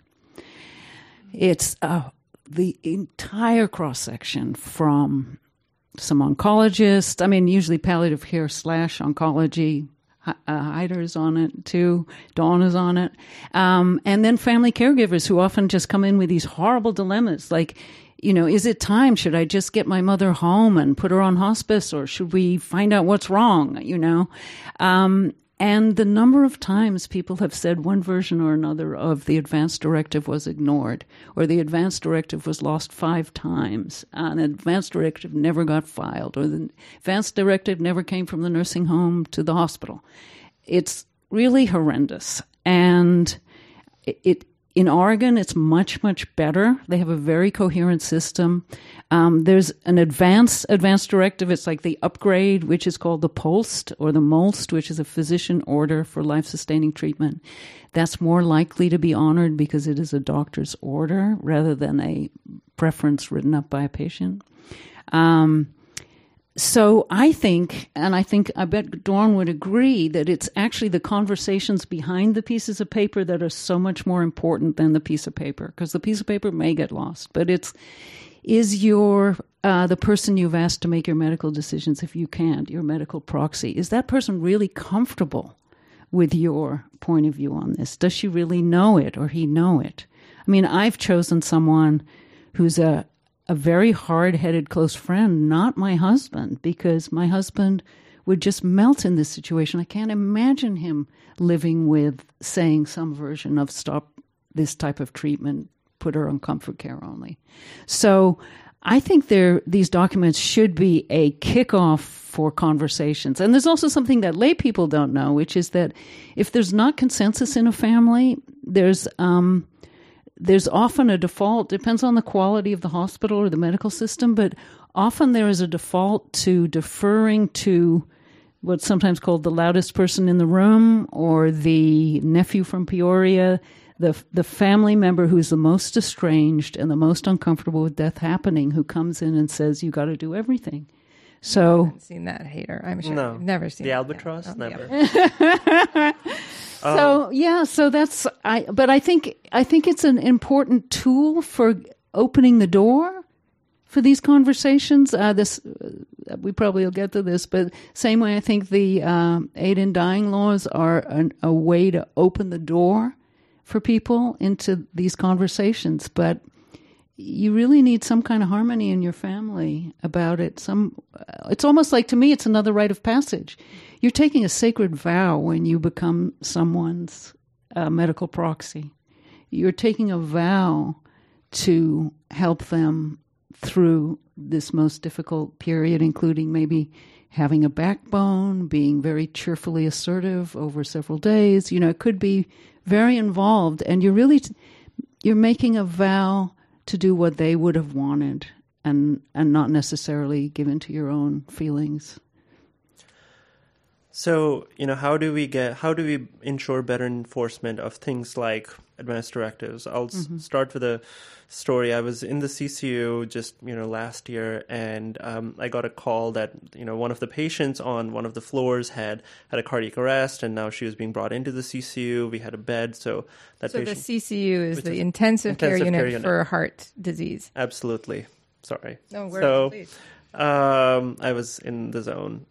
It's uh, the entire cross-section from some oncologists, I mean, usually palliative care slash oncology. Uh, Haider is on it too. Dawn is on it. Um, and then family caregivers who often just come in with these horrible dilemmas like, you know, is it time? Should I just get my mother home and put her on hospice, or should we find out what's wrong, you know? Um And the number of times people have said one version or another of the advance directive was ignored, or the advance directive was lost five times, and an advance directive never got filed, or the advance directive never came from the nursing home to the hospital. It's really horrendous. And it, it in Oregon, it's much, much better. They have a very coherent system. Um, there's an advanced advanced directive. It's like the upgrade, which is called the POLST or the MOLST, which is a physician order for life-sustaining treatment. That's more likely to be honored because it is a doctor's order rather than a preference written up by a patient. Um, so I think, and I think, I bet Dawn would agree, that it's actually the conversations behind the pieces of paper that are so much more important than the piece of paper, because the piece of paper may get lost. But it's, is your, uh, the person you've asked to make your medical decisions, if you can't, your medical proxy, is that person really comfortable with your point of view on this? Does she really know it or he know it? I mean, I've chosen someone who's a a very hard-headed close friend, not my husband, because my husband would just melt in this situation. I can't imagine him living with saying some version of stop this type of treatment, put her on comfort care only. So I think there these documents should be a kickoff for conversations. And there's also something that lay people don't know, which is that if there's not consensus in a family, there's um, there's often a default, depends on the quality of the hospital or the medical system, but often there is a default to deferring to what's sometimes called the loudest person in the room, or the nephew from Peoria, the the family member who's the most estranged and the most uncomfortable with death happening, who comes in and says, you got to do everything. So, I haven't seen that hater, I'm sure. No. I've never seen the that. albatross. Yeah. Oh, Never. yeah. So yeah, so that's I. But I think I think it's an important tool for opening the door for these conversations. Uh, this uh, we probably will get to this, but same way I think the um, aid in dying laws are an, a way to open the door for people into these conversations. But you really need some kind of harmony in your family about it. Some, it's almost like, to me, it's another rite of passage. You're taking a sacred vow when you become someone's uh, medical proxy. You're taking a vow to help them through this most difficult period, including maybe having a backbone, being very cheerfully assertive over several days. You know, it could be very involved, and you're really, you're making a vow to do what they would have wanted, and and not necessarily give in to your own feelings. So, you know, how do we get, how do we ensure better enforcement of things like advanced directives? I'll mm-hmm. s- start with a story. I was in the C C U just, you know, last year, and um, I got a call that, you know, one of the patients on one of the floors had had a cardiac arrest, and now she was being brought into the C C U. We had a bed, so that so patient... the C C U is the intensive, intensive care, unit care unit for heart disease. Absolutely. Sorry. No, where so, please. Um, I was in the zone.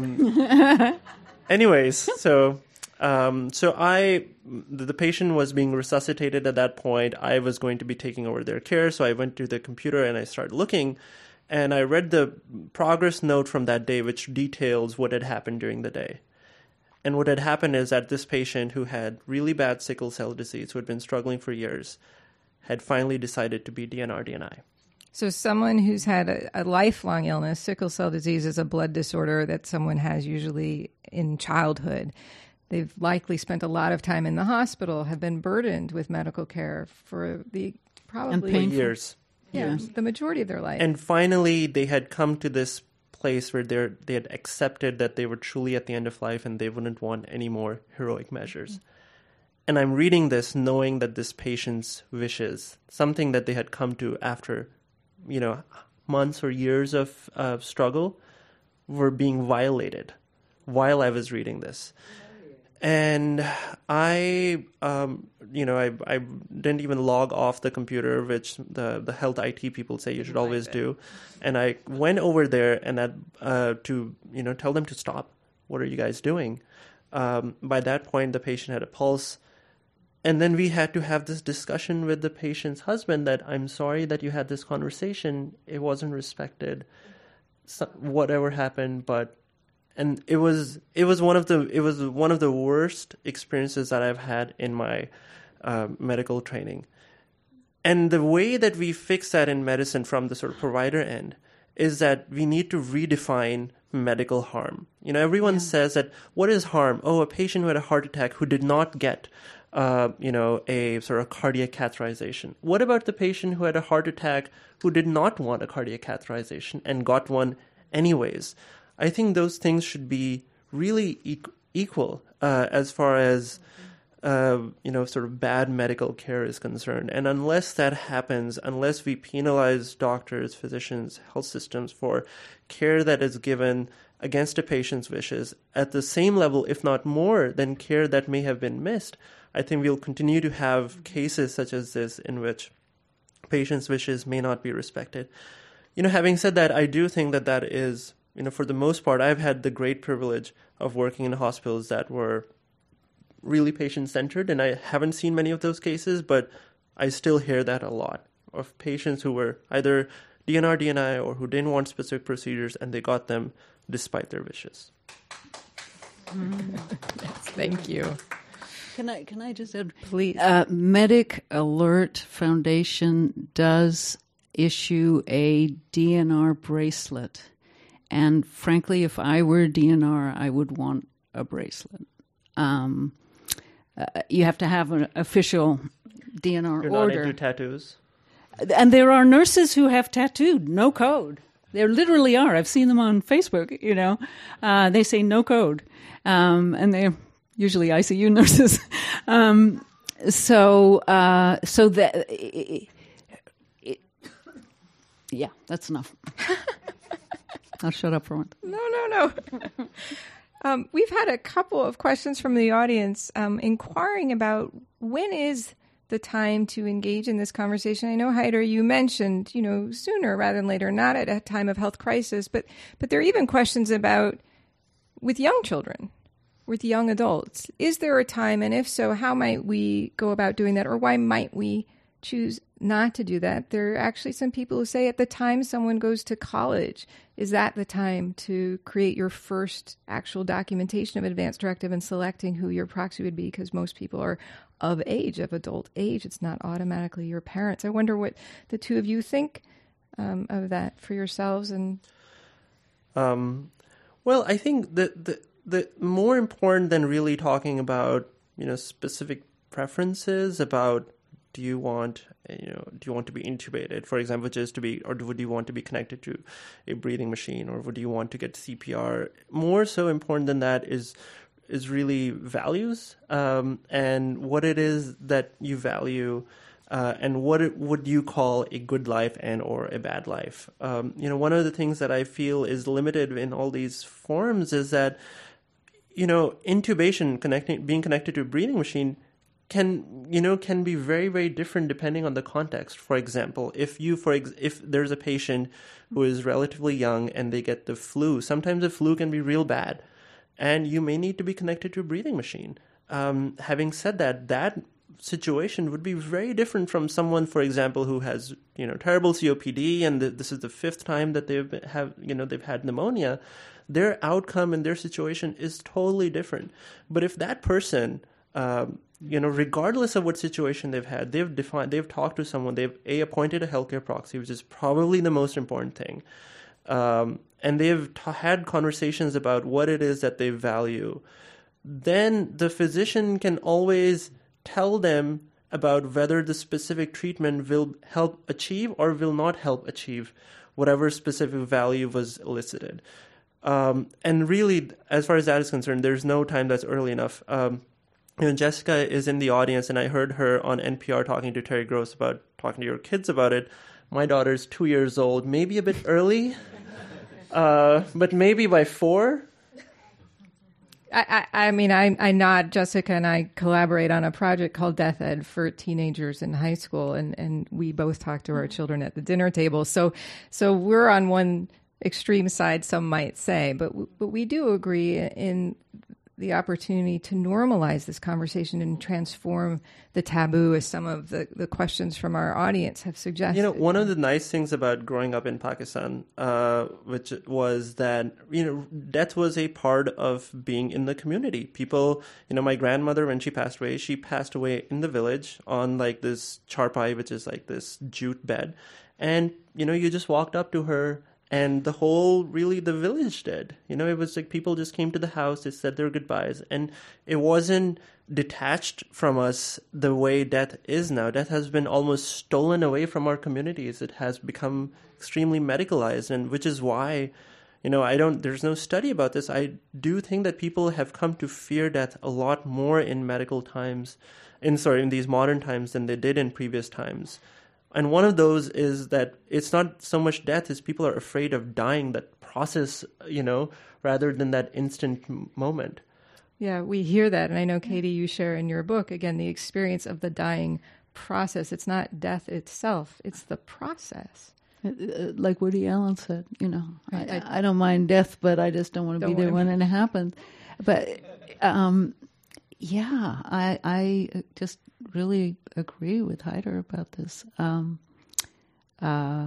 Um, anyways, so um, so I the patient was being resuscitated at that point. I was going to be taking over their care, so I went to the computer and I started looking, and I read the progress note from that day, which details what had happened during the day. And what had happened is that this patient, who had really bad sickle cell disease, who had been struggling for years, had finally decided to be D N R D N I. So someone who's had a, a lifelong illness, sickle cell disease is a blood disorder that someone has usually in childhood. They've likely spent a lot of time in the hospital, have been burdened with medical care for the probably and years. Yeah, years. The majority of their life. And finally, they had come to this place where they they had accepted that they were truly at the end of life and they wouldn't want any more heroic measures. And I'm reading this knowing that this patient's wishes, something that they had come to after, you know, months or years of uh, struggle, were being violated while I was reading this. And I, um, you know, I, I didn't even log off the computer, which the, the health I T people say you should always do. And I went over there and that, uh, to, you know, tell them to stop. What are you guys doing? Um, by that point, the patient had a pulse. And then we had to have this discussion with the patient's husband that I'm sorry that you had this conversation. It wasn't respected. So, whatever happened, but and it was it was one of the it was one of the worst experiences that I've had in my uh, medical training. And the way that we fix that in medicine from the sort of provider end is that we need to redefine medical harm. You know, everyone yeah. says that what is harm? Oh, a patient who had a heart attack who did not get Uh, you know, a sort of cardiac catheterization. What about the patient who had a heart attack who did not want a cardiac catheterization and got one anyways? I think those things should be really e- equal uh, as far as uh, you know, sort of bad medical care is concerned. And unless that happens, unless we penalize doctors, physicians, health systems for care that is given against a patient's wishes at the same level, if not more, than care that may have been missed, I think we'll continue to have cases such as this in which patients' wishes may not be respected. You know, having said that, I do think that that is, you know, for the most part, I've had the great privilege of working in hospitals that were really patient-centered, and I haven't seen many of those cases, but I still hear that a lot of patients who were either D N R, D N I, or who didn't want specific procedures, and they got them despite their wishes. Mm. Yes, thank you. Can I can I just add, please? Uh, Medic Alert Foundation does issue a D N R bracelet, and frankly, if I were D N R, I would want a bracelet. Um, uh, you have to have an official D N R You're order. not into tattoos? And there are nurses who have tattooed no code. There literally are. I've seen them on Facebook, you know. Uh, they say no code. Um, and they're usually I C U nurses. um, so uh, so that, it, it, yeah, that's enough. I'll shut up for one. No, no, no. um, we've had a couple of questions from the audience um, inquiring about when is the time to engage in this conversation. I know, Haider, you mentioned, you know, sooner rather than later, not at a time of health crisis, but but there are even questions about with young children, with young adults. Is there a time, and if so, how might we go about doing that, or why might we choose not to do that? There are actually some people who say at the time someone goes to college, is that the time to create your first actual documentation of advance directive and selecting who your proxy would be, because most people are of age, of adult age. It's not automatically your parents. I wonder what the two of you think um, of that for yourselves. And um, well, I think that the the more important than really talking about, you know, specific preferences about, do you want, you know, do you want to be intubated, for example, which is to be, or would you want to be connected to a breathing machine, or would you want to get C P R? More so important than that is is really values, um, and what it is that you value, uh, and what it, would you call a good life and or a bad life. Um, you know, one of the things that I feel is limited in all these forums is that, you know, intubation, connecting, being connected to a breathing machine, can, you know, can be very, very different depending on the context. For example, if you, for ex- if there's a patient who is relatively young and they get the flu, sometimes the flu can be real bad, and you may need to be connected to a breathing machine. Um, having said that, that situation would be very different from someone, for example, who has, you know, terrible C O P D, and the, this is the fifth time that they've have, you know, they've had pneumonia. Their outcome and their situation is totally different. But if that person, um, you know, regardless of what situation they've had, they've defined, they've talked to someone, they've a appointed a healthcare proxy, which is probably the most important thing. Um, and they've t- had conversations about what it is that they value, then the physician can always tell them about whether the specific treatment will help achieve or will not help achieve whatever specific value was elicited. Um, and really, as far as that is concerned, there's no time that's early enough. Um, you know, Jessica is in the audience, and I heard her on N P R talking to Terry Gross about talking to your kids about it. My daughter's two years old, maybe a bit early, uh, but maybe by four. I, I, I mean, I, I nod. Jessica and I collaborate on a project called Death Ed for teenagers in high school, and, and we both talk to our children at the dinner table. So, so we're on one extreme side, some might say, but but we do agree in the opportunity to normalize this conversation and transform the taboo, as some of the, the questions from our audience have suggested. You know, one of the nice things about growing up in Pakistan, uh, which was that, you know, death was a part of being in the community. People, you know, my grandmother, when she passed away, she passed away in the village on like this charpai, which is like this jute bed. And, you know, you just walked up to her, and the whole, really, the village did. You know, it was like people just came to the house, they said their goodbyes. And it wasn't detached from us the way death is now. Death has been almost stolen away from our communities. It has become extremely medicalized, and which is why, You know, I don't, there's no study about this. I do think that people have come to fear death a lot more in medical times, in, sorry, in these modern times than they did in previous times. And one of those is that it's not so much death as people are afraid of dying, that process, you know, rather than that instant m- moment. Yeah, we hear that. And I know, Katie, you share in your book, again, the experience of the dying process. It's not death itself, it's the process. Like Woody Allen said, you know, Right. I, I don't mind death, but I just don't want to Don't be there wanna when it happens. But um, yeah, I, I just really agree with Haider about this. Um, uh,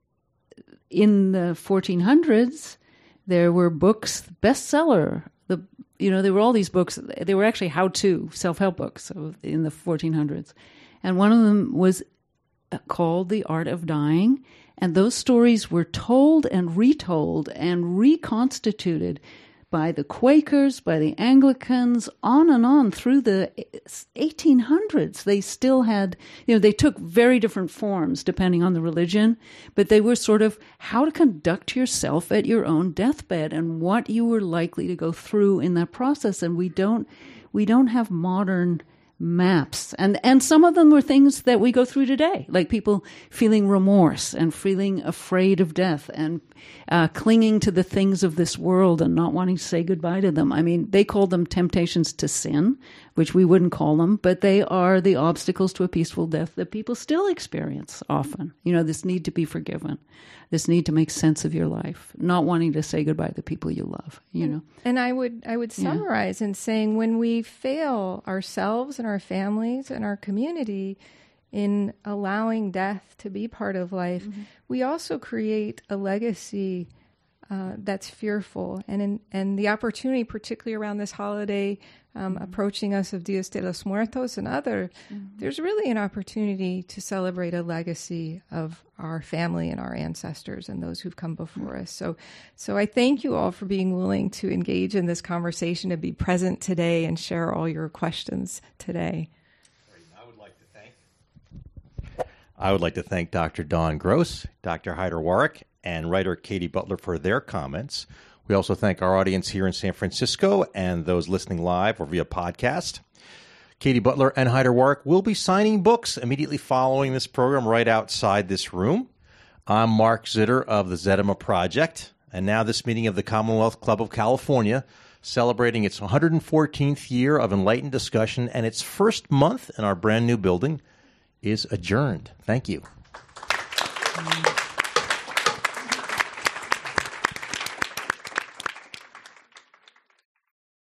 in the fourteen hundreds, there were books, bestseller. The you know there were all these books. They were actually how-to self-help books in the fourteen hundreds, and one of them was called The Art of Dying. And those stories were told and retold and reconstituted by the Quakers, by the Anglicans, on and on through the eighteen hundreds. They still had, you know, they took very different forms depending on the religion, but they were sort of how to conduct yourself at your own deathbed and what you were likely to go through in that process. And we don't, we don't have modern maps. And and some of them were things that we go through today, like people feeling remorse and feeling afraid of death and uh, clinging to the things of this world and not wanting to say goodbye to them. I mean, they called them temptations to sin, which we wouldn't call them, but they are the obstacles to a peaceful death that people still experience often. You know, this need to be forgiven, this need to make sense of your life, not wanting to say goodbye to the people you love, you know. And I would I would summarize yeah. in saying when we fail ourselves and our families and our community in allowing death to be part of life, mm-hmm. we also create a legacy uh, that's fearful. And in, and the opportunity, particularly around this holiday um, mm-hmm. approaching us of Dias de los Muertos and other, mm-hmm. there's really an opportunity to celebrate a legacy of our family and our ancestors and those who've come before mm-hmm. us. So, so I thank you all for being willing to engage in this conversation, to be present today and share all your questions today. I would like to thank I would like to thank Doctor Dawn Gross, Doctor Haider Warrick, and writer Katie Butler for their comments. We also thank our audience here in San Francisco and those listening live or via podcast. Katie Butler and Haider Warrick will be signing books immediately following this program right outside this room. I'm Mark Zitter of the Zedema Project, and now this meeting of the Commonwealth Club of California, celebrating its one hundred fourteenth year of enlightened discussion and its first month in our brand new building, is adjourned. Thank you.